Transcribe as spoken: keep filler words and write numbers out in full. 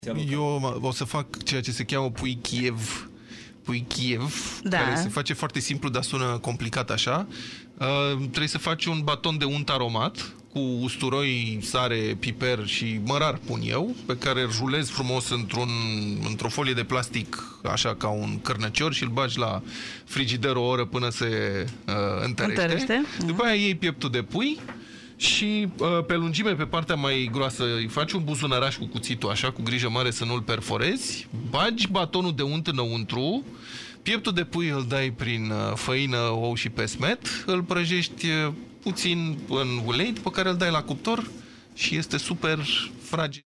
Eu o să fac ceea ce se cheamă pui Kiev. Pui Kiev, da. care se face foarte simplu, dar sună complicat așa. Uh, trebuie să faci un baton de unt aromat cu usturoi, sare, piper și mărar, pun eu, pe care îl julezi frumos într-un, într-o folie de plastic, așa ca un cărnăcior, și îl bagi la frigider o oră până se uh, întărește. întărește. După aia iei pieptul de pui și uh, pe lungime, pe partea mai groasă, îi faci un buzunăraș cu cuțitul, așa, cu grijă mare să nu-l perforezi, bagi batonul de unt înăuntru, pieptul de pui îl dai prin uh, făină, ou și pesmet, îl prăjești uh, puțin în ulei, după care îl dai la cuptor și este super fragil.